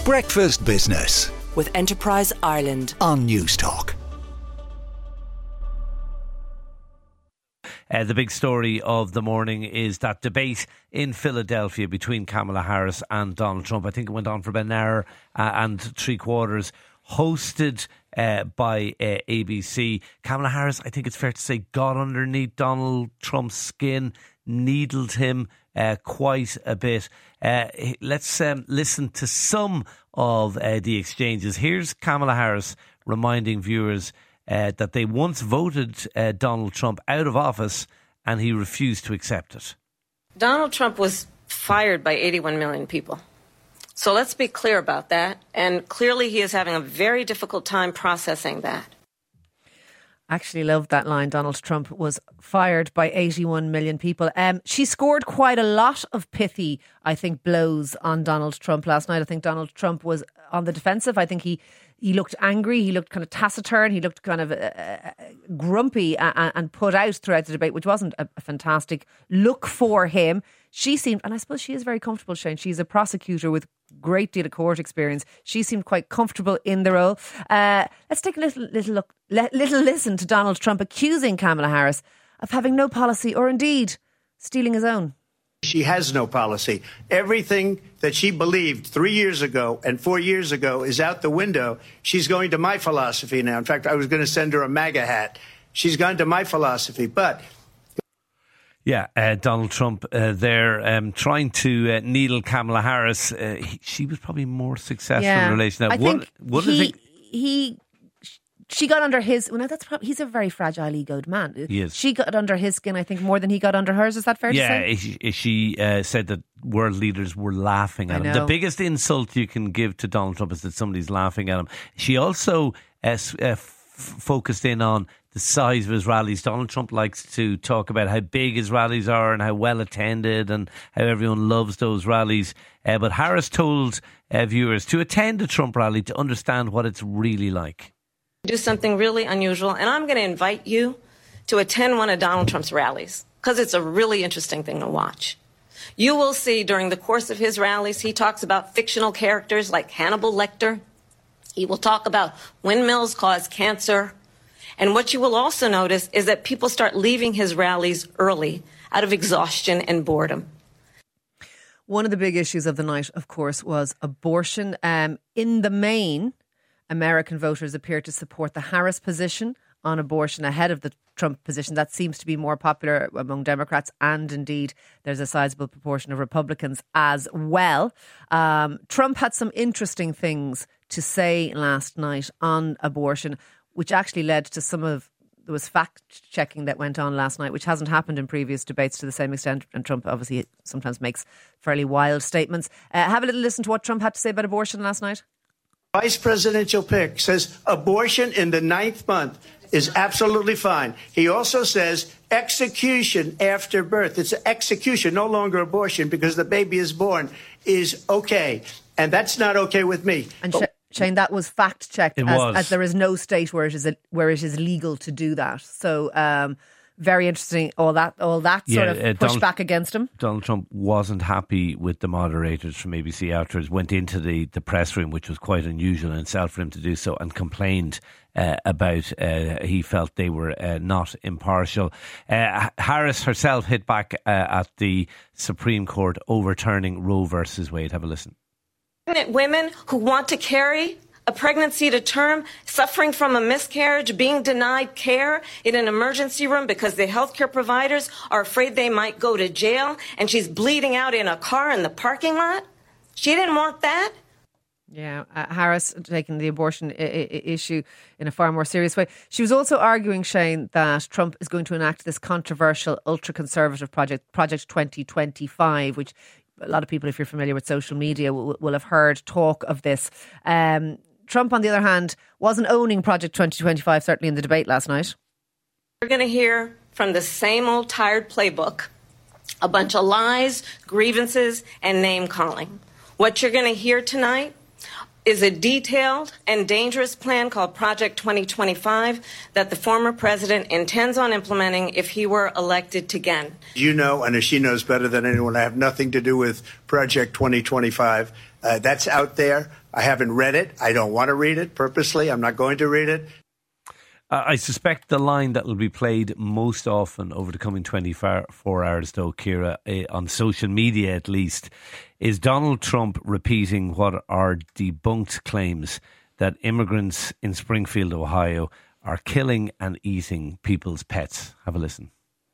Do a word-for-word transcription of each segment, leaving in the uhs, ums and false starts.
Breakfast Business with Enterprise Ireland on Newstalk. Uh, the big story of the morning is that debate in Philadelphia between Kamala Harris and Donald Trump. I think it went on for about an hour uh, and three quarters, hosted uh, by uh, A B C. Kamala Harris, I think it's fair to say, got underneath Donald Trump's skin, needled him uh, quite a bit. Uh, let's um, listen to some of uh, the exchanges. Here's Kamala Harris reminding viewers uh, that they once voted uh, Donald Trump out of office and he refused to accept it. Donald Trump was fired by eighty-one million people. So let's be clear about that. And clearly he is having a very difficult time processing that. Actually loved that line. Donald Trump was fired by eighty-one million people. Um, she scored quite a lot of pithy, I think, blows on Donald Trump last night. I think Donald Trump was on the defensive. I think he, he looked angry. He looked kind of taciturn. He looked kind of uh, uh, grumpy and, and put out throughout the debate, which wasn't a, a fantastic look for him. She seemed, and I suppose she is very comfortable, Shane. She's a prosecutor with great deal of court experience. She seemed quite comfortable in the role. Uh, let's take a little little look, little listen to Donald Trump accusing Kamala Harris of having no policy or indeed stealing his own. She has no policy. Everything that she believed three years ago and four years ago is out the window. She's going to my philosophy now. In fact, I was going to send her a MAGA hat. She's gone to my philosophy, but... Yeah, uh, Donald Trump uh, there um, trying to uh, needle Kamala Harris. Uh, he, she was probably more successful yeah. in relation to that. I think, what, what he, think he, she got under his, well, no, that's probably, he's a very fragile egoed man. He is. She got under his skin, I think, more than he got under hers. Is that fair yeah, to say? Yeah, she uh, said that world leaders were laughing at I him. know. The biggest insult you can give to Donald Trump is that somebody's laughing at him. She also uh, uh, f- focused in on the size of his rallies. Donald Trump likes to talk about how big his rallies are and how well attended and how everyone loves those rallies. Uh, but Harris told uh, viewers to attend a Trump rally to understand what it's really like. Do something really unusual, and I'm going to invite you to attend one of Donald Trump's rallies because it's a really interesting thing to watch. You will see during the course of his rallies, he talks about fictional characters like Hannibal Lecter. He will talk about windmills cause cancer. And what you will also notice is that people start leaving his rallies early out of exhaustion and boredom. One of the big issues of the night, of course, was abortion. Um, in the main, American voters appear to support the Harris position on abortion ahead of the Trump position. That seems to be more popular among Democrats, and indeed there's a sizable proportion of Republicans as well. Um, Trump had some interesting things to say last night on abortion, which actually led to some of, there was fact-checking that went on last night, which hasn't happened in previous debates to the same extent. And Trump obviously sometimes makes fairly wild statements. Uh, have a little listen to what Trump had to say about abortion last night. Vice presidential pick says abortion in the ninth month is absolutely fine. He also says execution after birth. It's execution, no longer abortion, because the baby is born, is okay. And that's not okay with me. And But- Shane, that was fact-checked It as, was. as there is no state where it is where it is legal to do that. So um, very interesting, all that all that sort Yeah, of uh, pushback Donald- against him. Donald Trump wasn't happy with the moderators from A B C afterwards, went into the, the press room, which was quite unusual in itself for him to do so, and complained uh, about uh, he felt they were uh, not impartial. Uh, Harris herself hit back uh, at the Supreme Court overturning Roe versus Wade. Have a listen. Pregnant women who want to carry a pregnancy to term, suffering from a miscarriage, being denied care in an emergency room because the healthcare providers are afraid they might go to jail, and she's bleeding out in a car in the parking lot. She didn't want that. Yeah, uh, Harris taking the abortion I- I- issue in a far more serious way. She was also arguing, Shane, that Trump is going to enact this controversial ultra-conservative project, Project twenty twenty-five, which a lot of people, if you're familiar with social media, will, will have heard talk of this. Um, Trump, on the other hand, wasn't owning Project twenty twenty-five, certainly in the debate last night. We're going to hear from the same old tired playbook, a bunch of lies, grievances, and name-calling. What you're going to hear tonight is a detailed and dangerous plan called Project twenty twenty-five that the former president intends on implementing if he were elected again. You know, and as she knows better than anyone, I have nothing to do with Project twenty twenty-five. Uh, that's out there. I haven't read it. I don't want to read it purposely. I'm not going to read it. Uh, I suspect the line that will be played most often over the coming twenty-four hours, though, Ciara, uh, on social media at least, is Donald Trump repeating what are debunked claims that immigrants in Springfield, Ohio, are killing and eating people's pets. Have a listen.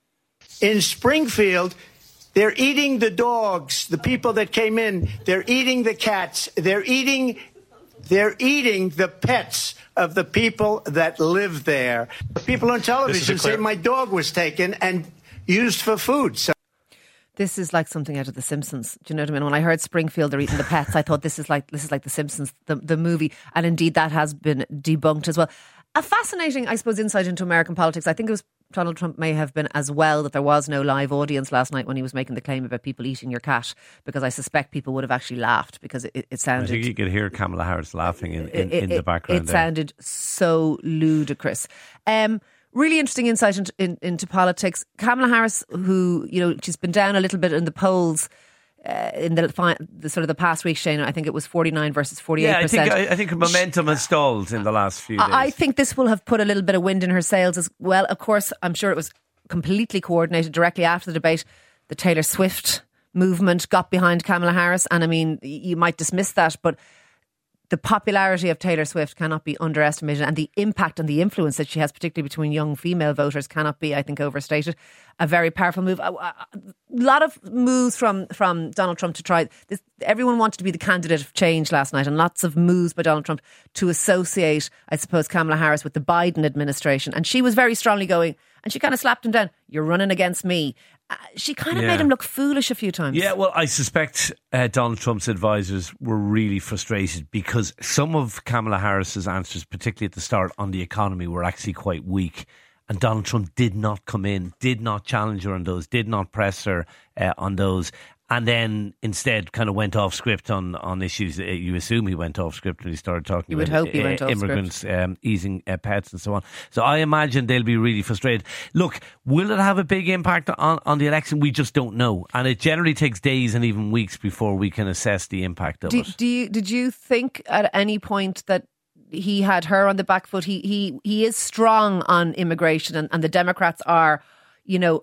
In Springfield, they're eating the dogs, the people that came in. They're eating the cats. They're eating, they're eating the pets of the people that live there. The people on television say my dog was taken and used for food. So this is like something out of The Simpsons. Do you know what I mean? When I heard Springfield, they're eating the pets, I thought this is like this is like The Simpsons, the, the movie. And indeed, that has been debunked as well. A fascinating, I suppose, insight into American politics. I think it was Donald Trump may have been as well that there was no live audience last night when he was making the claim about people eating your cat, because I suspect people would have actually laughed because it, it sounded... I think you could hear Kamala Harris laughing in, in, it, in the background. It, it there. sounded so ludicrous. Um, really interesting insight into, in, into politics. Kamala Harris, who, you know, she's been down a little bit in the polls Uh, in the, the sort of the past week, Shane, I think it was forty-nine versus forty-eight percent. Yeah, I think, I, I think her momentum has stalled in the last few days. I think this will have put a little bit of wind in her sails as well. Of course, I'm sure it was completely coordinated directly after the debate. The Taylor Swift movement got behind Kamala Harris, and I mean, you might dismiss that, but the popularity of Taylor Swift cannot be underestimated, and the impact and the influence that she has, particularly between young female voters, cannot be, I think, overstated. A very powerful move. A, a lot of moves from, from Donald Trump to try this. Everyone wanted to be the candidate of change last night, and lots of moves by Donald Trump to associate, I suppose, Kamala Harris with the Biden administration. And she was very strongly going, and she kind of slapped him down. You're running against me. Uh, she kind of Yeah. made him look foolish a few times. Yeah, well, I suspect uh, Donald Trump's advisors were really frustrated because some of Kamala Harris's answers, particularly at the start on the economy, were actually quite weak. And Donald Trump did not come in, did not challenge her on those, did not press her uh, on those. And then instead kind of went off script on, on issues. You assume he went off script when he started talking You would about hope he uh, went off immigrants um, easing uh, pets and so on. So I imagine they'll be really frustrated. Look, will it have a big impact on, on the election? We just don't know. And it generally takes days and even weeks before we can assess the impact of do, it. Do you, did you think at any point that he had her on the back foot? He he he is strong on immigration, and, and the Democrats are, you know,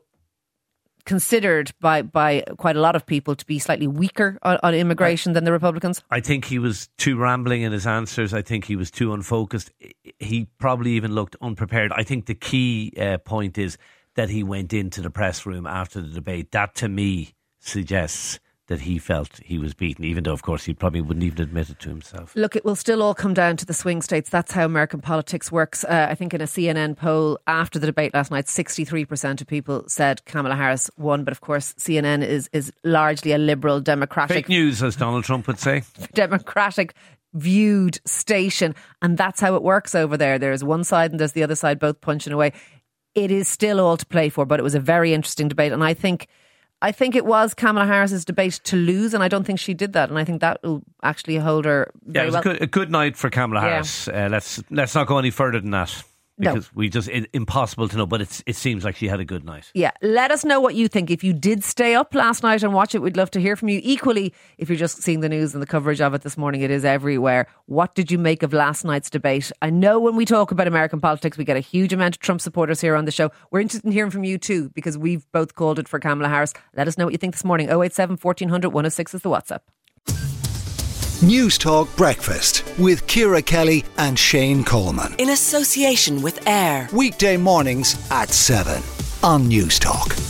considered by, by quite a lot of people to be slightly weaker on, on immigration than the Republicans? I think he was too rambling in his answers. I think he was too unfocused. He probably even looked unprepared. I think the key uh, point is that he went into the press room after the debate. That to me suggests that he felt he was beaten, even though, of course, he probably wouldn't even admit it to himself. Look, it will still all come down to the swing states. That's how American politics works. Uh, I think in a C N N poll after the debate last night, sixty-three percent of people said Kamala Harris won. But of course, C N N is, is largely a liberal, democratic... Fake news, as Donald Trump would say. democratic viewed station. And that's how it works over there. There's one side and there's the other side, both punching away. It is still all to play for, but it was a very interesting debate. And I think... I think it was Kamala Harris's debate to lose, and I don't think she did that. And I think that will actually hold her very yeah, it was well. a, good, a good night for Kamala Yeah. Harris. Uh, let's let's not go any further than that, because no. we just it, impossible to know. But it's it seems like she had a good night. Yeah, let us know what you think. If you did stay up last night and watch it, we'd love to hear from you. Equally, if you're just seeing the news and the coverage of it this morning, it is everywhere. What did you make of last night's debate? I know when we talk about American politics, we get a huge amount of Trump supporters here on the show. We're interested in hearing from you too, because we've both called it for Kamala Harris. Let us know what you think this morning. oh eight seven, fourteen hundred, one oh six is the WhatsApp. News Talk Breakfast with Ciara Kelly and Shane Coleman. In association with AIR. Weekday mornings at seven on News Talk.